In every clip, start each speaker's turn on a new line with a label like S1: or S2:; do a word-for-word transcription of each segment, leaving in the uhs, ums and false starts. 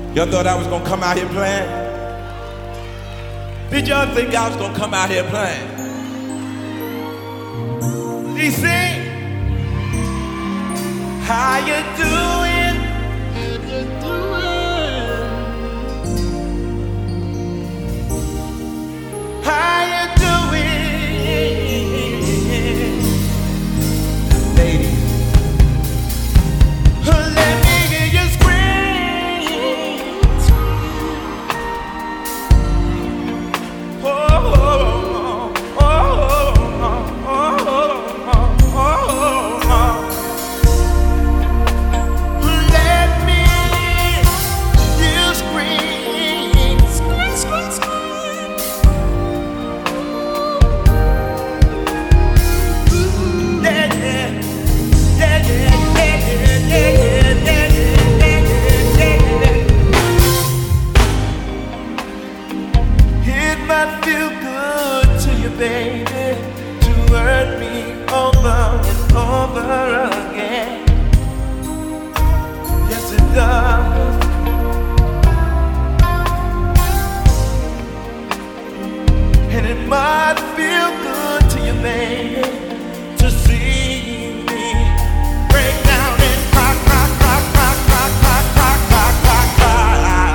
S1: Y'all thought I was gonna come out here playing? Did y'all think I was gonna come out here playing? D C, how you doing? How you doing? Lady, let me hear you scream. Oh, oh, oh, oh, oh, oh, oh, oh. Let me hear you scream. Scream, scream, scream. Yeah, yeah, yeah, yeah, yeah, yeah, yeah, yeah, yeah. It might feel good to you, baby, to hurt me over and over again. Yes, it does. And it might feel good to you, baby, to see me break down and cry, cry, cry, cry, cry, cry, cry, cry, cry, cry.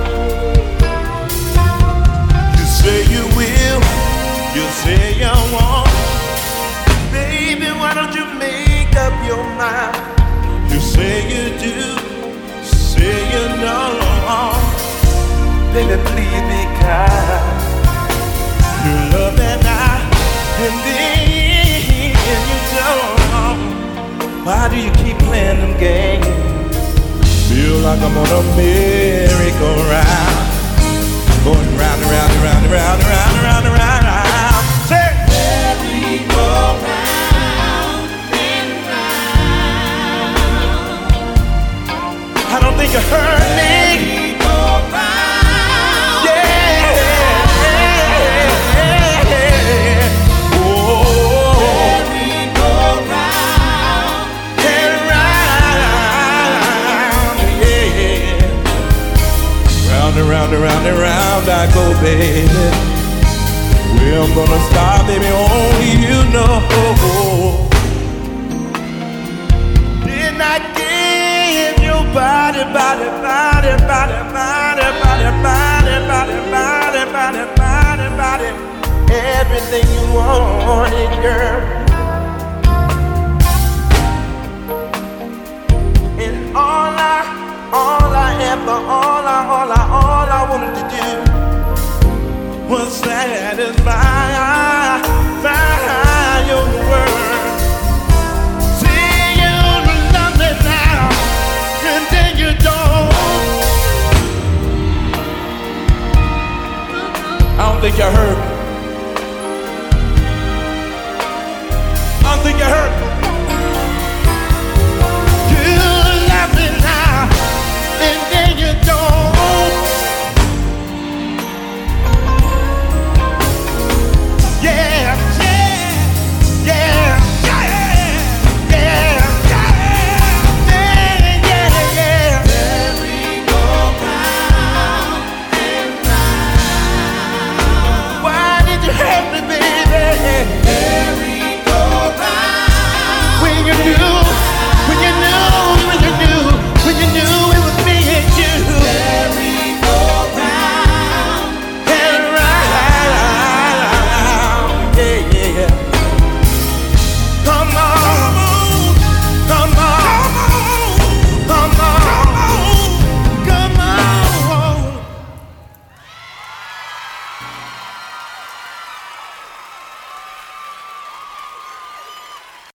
S1: You say you will, you say you won't. Baby, why don't you make up your mind? You say you do, say you know. Baby, please be kind. You love that night, and then you don't. Why do you keep playing them games? Feel like I'm on a merry-go-round, going round and round and round and round and round and round and round. Say, merry-go-round and round. I don't think you heard me. Round and round and round I go, baby. Where I'm gonna stop, baby, only you know. Didn't I give your body, body, body, body, body, body, body, body, body, body, body, body, everything you wanted, girl? And all I All I ever, all I, all I, all I wanted to do was satisfy